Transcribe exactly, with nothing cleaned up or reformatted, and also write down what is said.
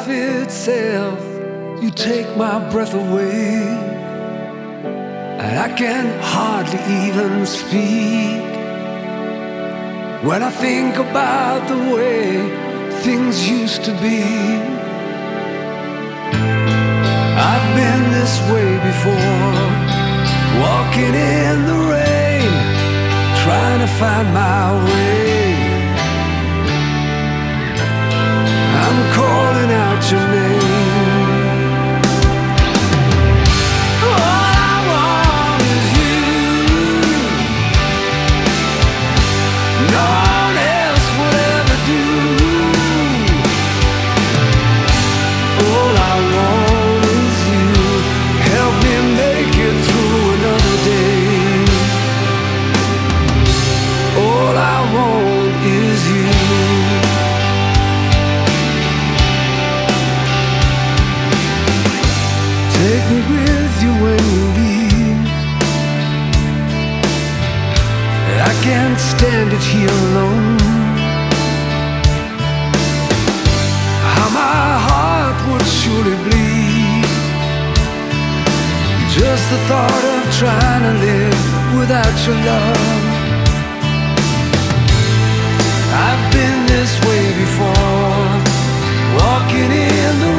life itself. You take my breath away, and I can hardly even speak when I think about the way things used to be. I've been this way before, walking in the rain, trying to find my way. I'm calling out your name. All I want is you. No one else will ever do. All I want is you. Help me make it through another day. All I want is you. Take me with you when you leave. I can't stand it here alone. How my heart would surely bleed, just the thought of trying to live without your love. I've been this way before, walking in the